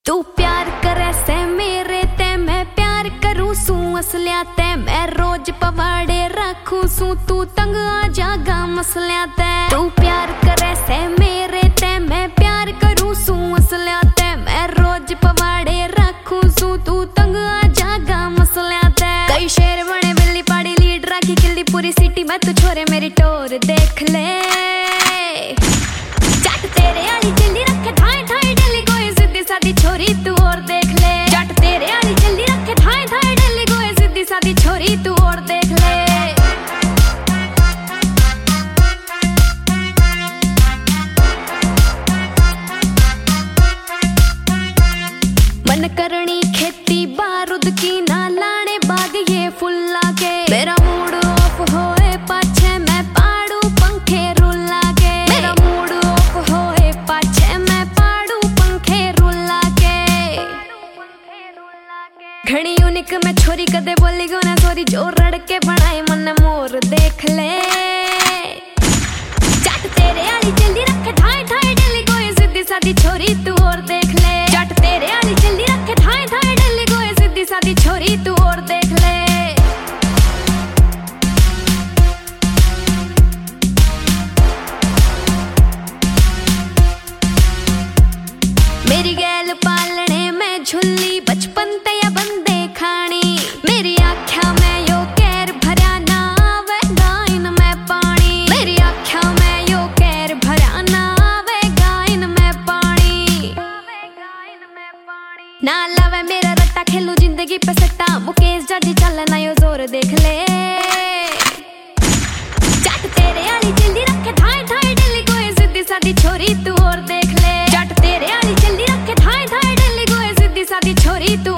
तू प्यार करे से मेरे ते मैं प्यार करूं सू असलिया ते मैं रोज पवाड़े रखूं सू तू तंग आ जागा मसलिया ते तू प्यार करे से मेरे ते मैं प्यार करूं सू असलिया ते मैं रोज पवाड़े रखूं सू तू तंग आ जागा मसलिया ते कई शेर बने बिल्ली पाड़ी लीड राखी किल्ली पूरी सिटी में तू छोरे मेरी टोर देख ले जट तेरे आली जल्दी रखे ठाए ठाए डली कोई सीधी सादी छोरी तू और देख ले जट तेरे आली जल्दी रखे ठाए ठाए डली कोई सीधी सादी छोरी तू और देख ले मन करनी खेती बारूद की ना लाने बाग ये फुल्ला के मेरा मूड ऑफ होए पाछे मैं पाड़ू पंखे रुला के मेरा मूड ऑफ होए पाछे मैं पाड़ू पंखे रुला के घणी यूनिक में छोरी कदे बोली गो ना सॉरी जो रड़के बनाए मन मोर देख ले जट तेरे आली जल्दी रखे ठाए ठाए डली कोई सीधी सादी छोरी तू और देख ले जट तेरे आली जल्दी रखे ठाए ठाए डली कोई सीधी सादी छोरी तू और देख ले मेरी गैल पालने में झुल्ली बचपन ते या बंदे खानी मेरी आख्या में यो कैर भरा ना आवेगा इनमें पानी मेरी आख्या में यो कैर भरा ना आवेगा इनमें पानी ना लावे मेरा रट्टा खेलू जिंदगी पे सट्टा मुकेश जाटी चल ना यो जोर देख ले जट तेरे आली जल्दी रखे ठाए ठाए डली कोई सीधी सादी छोरी तू और देख ले जट तेरे आली जल्दी रखे ठाए ठाए डली कोई सीधी सादी छोरी तू